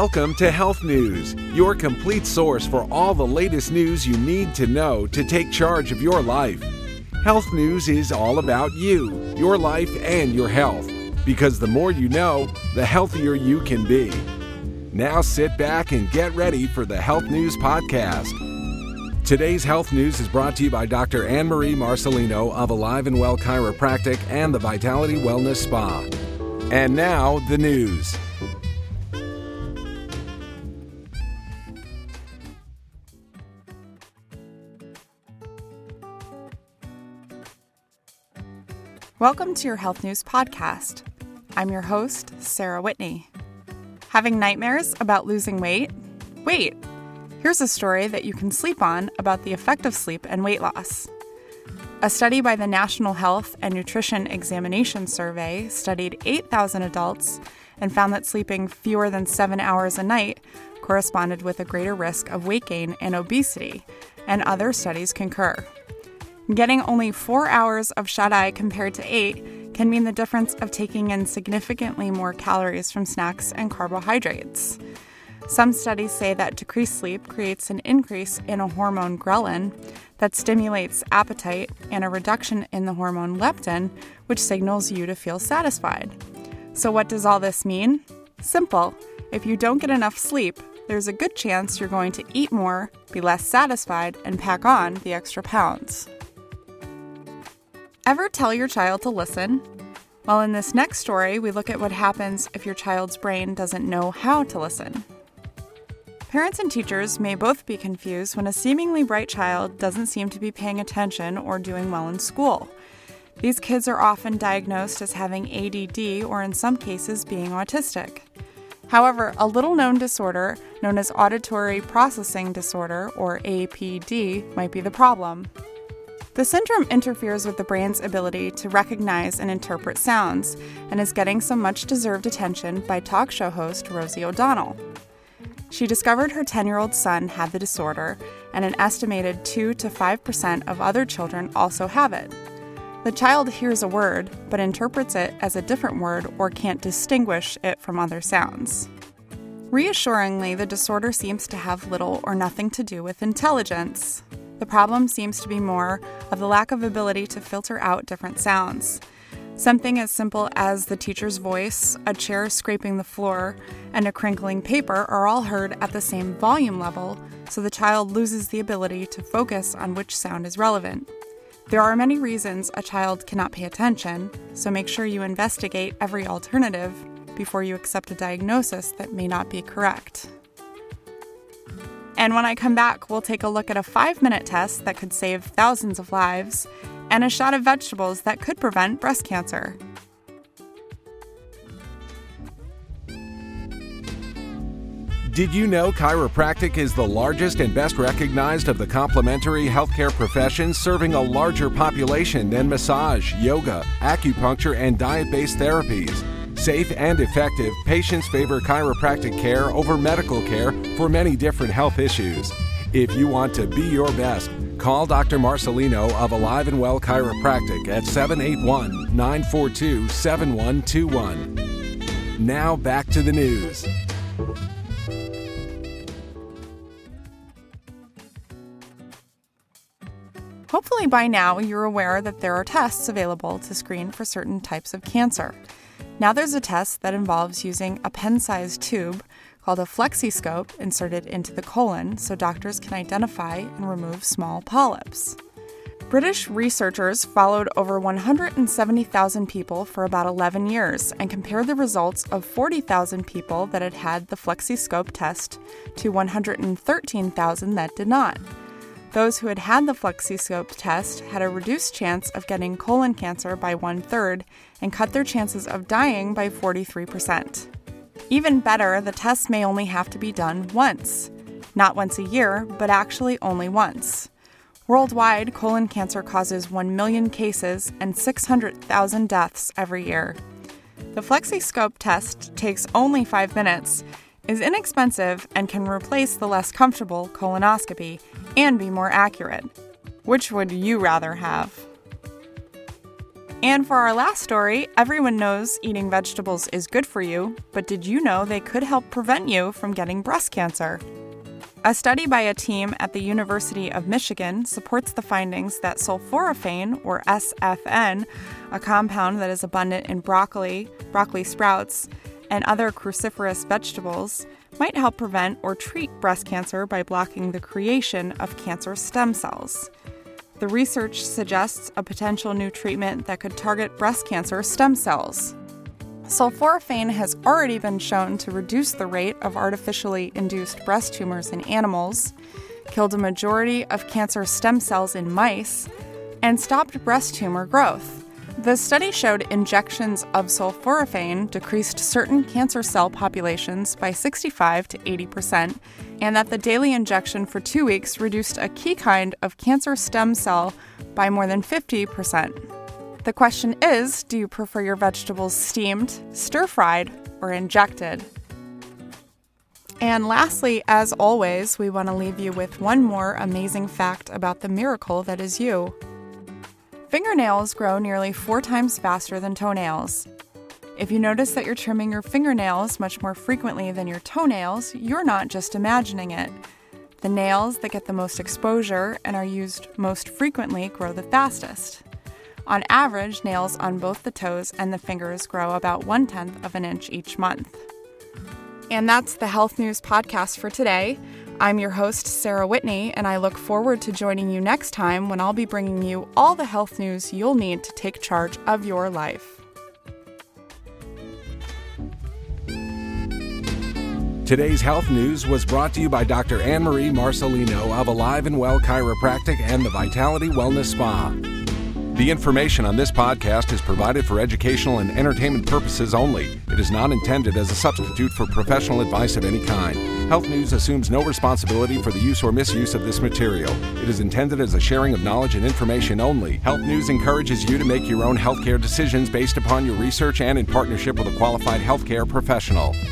Welcome to Health News, your complete source for all the latest news you need to know to take charge of your life. Health News is all about you, your life, and your health. Because the more you know, the healthier you can be. Now sit back and get ready for the Health News Podcast. Today's Health News is brought to you by Dr. Anne-Marie Marcelino of Alive and Well Chiropractic and the Vitality Wellness Spa. And now, the news. Welcome to your Health News Podcast. I'm your host, Sarah Whitney. Having nightmares about losing weight? Wait, here's a story that you can sleep on about the effect of sleep and weight loss. A study by the National Health and Nutrition Examination Survey studied 8,000 adults and found that sleeping fewer than 7 hours a night corresponded with a greater risk of weight gain and obesity, and other studies concur. Getting only 4 hours of shut-eye compared to 8 can mean the difference of taking in significantly more calories from snacks and carbohydrates. Some studies say that decreased sleep creates an increase in a hormone ghrelin that stimulates appetite and a reduction in the hormone leptin, which signals you to feel satisfied. So what does all this mean? Simple. If you don't get enough sleep, there's a good chance you're going to eat more, be less satisfied, and pack on the extra pounds. Ever tell your child to listen? Well, in this next story, we look at what happens if your child's brain doesn't know how to listen. Parents and teachers may both be confused when a seemingly bright child doesn't seem to be paying attention or doing well in school. These kids are often diagnosed as having ADD or in some cases being autistic. However, a little-known disorder known as auditory processing disorder, or APD, might be the problem. The syndrome interferes with the brain's ability to recognize and interpret sounds and is getting some much-deserved attention by talk show host Rosie O'Donnell. She discovered her 10-year-old son had the disorder, and an estimated 2 to 5% of other children also have it. The child hears a word, but interprets it as a different word or can't distinguish it from other sounds. Reassuringly, the disorder seems to have little or nothing to do with intelligence. The problem seems to be more of the lack of ability to filter out different sounds. Something as simple as the teacher's voice, a chair scraping the floor, and a crinkling paper are all heard at the same volume level, so the child loses the ability to focus on which sound is relevant. There are many reasons a child cannot pay attention, so make sure you investigate every alternative before you accept a diagnosis that may not be correct. And when I come back, we'll take a look at a 5-minute test that could save thousands of lives and a shot of vegetables that could prevent breast cancer. Did you know chiropractic is the largest and best recognized of the complementary healthcare professions, serving a larger population than massage, yoga, acupuncture, and diet-based therapies? Safe and effective, patients favor chiropractic care over medical care for many different health issues. If you want to be your best, call Dr. Marcelino of Alive and Well Chiropractic at 781-942-7121. Now back to the news. Hopefully by now you're aware that there are tests available to screen for certain types of cancer. Now there's a test that involves using a pen-sized tube called a flexiscope inserted into the colon so doctors can identify and remove small polyps. British researchers followed over 170,000 people for about 11 years and compared the results of 40,000 people that had had the flexiscope test to 113,000 that did not. Those who had had the flexiscope test had a reduced chance of getting colon cancer by 1/3 and cut their chances of dying by 43%. Even better, the test may only have to be done once. Not once a year, but actually only once. Worldwide, colon cancer causes 1 million cases and 600,000 deaths every year. The flexiscope test takes only 5 minutes, is inexpensive, and can replace the less comfortable colonoscopy and be more accurate. Which would you rather have? And for our last story, everyone knows eating vegetables is good for you, but did you know they could help prevent you from getting breast cancer? A study by a team at the University of Michigan supports the findings that sulforaphane, or SFN, a compound that is abundant in broccoli sprouts, and other cruciferous vegetables, might help prevent or treat breast cancer by blocking the creation of cancer stem cells. The research suggests a potential new treatment that could target breast cancer stem cells. Sulforaphane has already been shown to reduce the rate of artificially induced breast tumors in animals, killed a majority of cancer stem cells in mice, and stopped breast tumor growth. The study showed injections of sulforaphane decreased certain cancer cell populations by 65 to 80%, and that the daily injection for 2 weeks reduced a key kind of cancer stem cell by more than 50%. The question is, do you prefer your vegetables steamed, stir-fried, or injected? And lastly, as always, we want to leave you with one more amazing fact about the miracle that is you. Fingernails grow nearly 4 times faster than toenails. If you notice that you're trimming your fingernails much more frequently than your toenails, you're not just imagining it. The nails that get the most exposure and are used most frequently grow the fastest. On average, nails on both the toes and the fingers grow about 1/10 of an inch each month. And that's the Health News Podcast for today. I'm your host, Sarah Whitney, and I look forward to joining you next time when I'll be bringing you all the health news you'll need to take charge of your life. Today's health news was brought to you by Dr. Anne-Marie Marcelino of Alive and Well Chiropractic and the Vitality Wellness Spa. The information on this podcast is provided for educational and entertainment purposes only. It is not intended as a substitute for professional advice of any kind. Health News assumes no responsibility for the use or misuse of this material. It is intended as a sharing of knowledge and information only. Health News encourages you to make your own healthcare decisions based upon your research and in partnership with a qualified healthcare professional.